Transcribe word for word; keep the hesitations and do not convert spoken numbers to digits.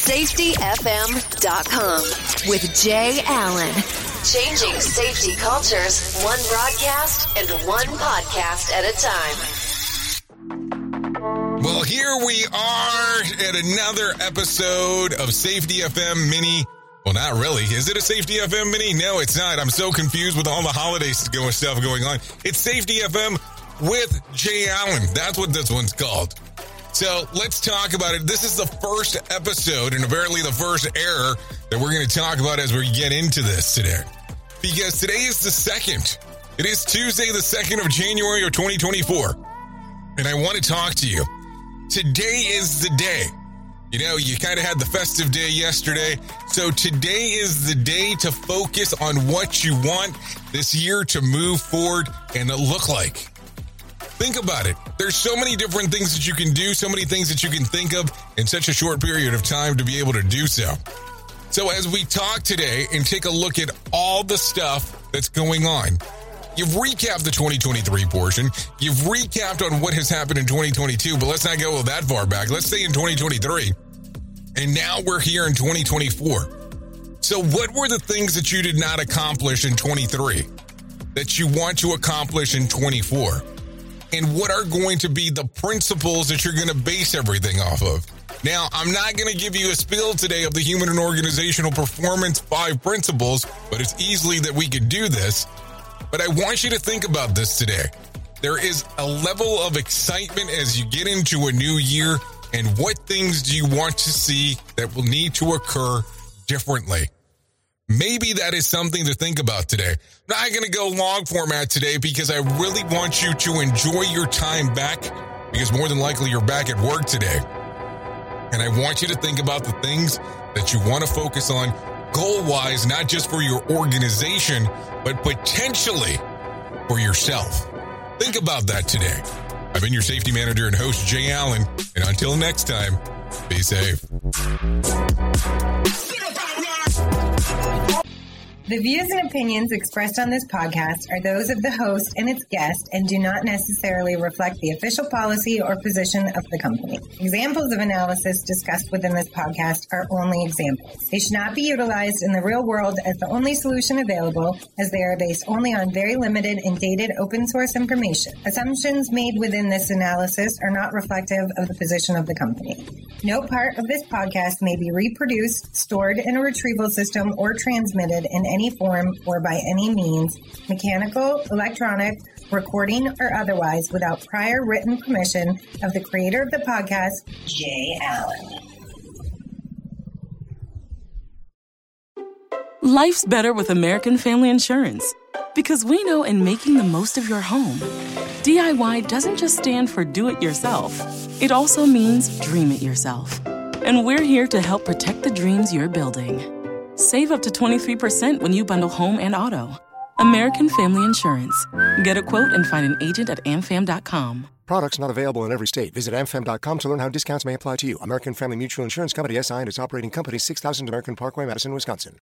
safety f m dot com with Jay Allen. Changing safety cultures, one broadcast and one podcast at a time. Well, here we are at another episode of Safety F M Mini. Well, not really. Is it a Safety F M Mini? No, it's not. I'm so confused with all the holiday stuff going on. It's Safety F M with Jay Allen. That's what this one's called. So let's talk about it. This is the first episode and apparently the first error that we're going to talk about as we get into this today. Because today is the second. It is Tuesday, the second of January of twenty twenty-four. And I want to talk to you. Today is the day. You know, you kind of had the festive day yesterday. So today is the day to focus on what you want this year to move forward and look like. Think about it. There's so many different things that you can do, so many things that you can think of in such a short period of time to be able to do so. So as we talk today and take a look at all the stuff that's going on, you've recapped the twenty twenty-three portion. You've recapped on what has happened in twenty twenty-two, but let's not go that far back. Let's stay in twenty twenty-three. And now we're here in twenty twenty-four. So what were the things that you did not accomplish in twenty-three that you want to accomplish in twenty-four? And what are going to be the principles that you're going to base everything off of? Now, I'm not going to give you a spiel today of the Human and Organizational Performance five principles, but it's easily that we could do this. But I want you to think about this today. There is a level of excitement as you get into a new year, and what things do you want to see that will need to occur differently? Maybe that is something to think about today. I'm not going to go long format today because I really want you to enjoy your time back, because more than likely you're back at work today. And I want you to think about the things that you want to focus on goal-wise, not just for your organization, but potentially for yourself. Think about that today. I've been your safety manager and host, Jay Allen. And until next time, be safe. The views and opinions expressed on this podcast are those of the host and its guest and do not necessarily reflect the official policy or position of the company. Examples of analysis discussed within this podcast are only examples. They should not be utilized in the real world as the only solution available, as they are based only on very limited and dated open source information. Assumptions made within this analysis are not reflective of the position of the company. No part of this podcast may be reproduced, stored in a retrieval system, or transmitted in any form or by any means, mechanical, electronic, recording, or otherwise, without prior written permission of the creator of the podcast, Jay Allen. Life's better with American Family Insurance, because we know in making the most of your home, D I Y doesn't just stand for do it yourself. It also means dream it yourself. And we're here to help protect the dreams you're building. Save up to twenty-three percent when you bundle home and auto. American Family Insurance. Get a quote and find an agent at am fam dot com. Products not available in every state. Visit am fam dot com to learn how discounts may apply to you. American Family Mutual Insurance Company, S I and its operating company, six thousand American Parkway, Madison, Wisconsin.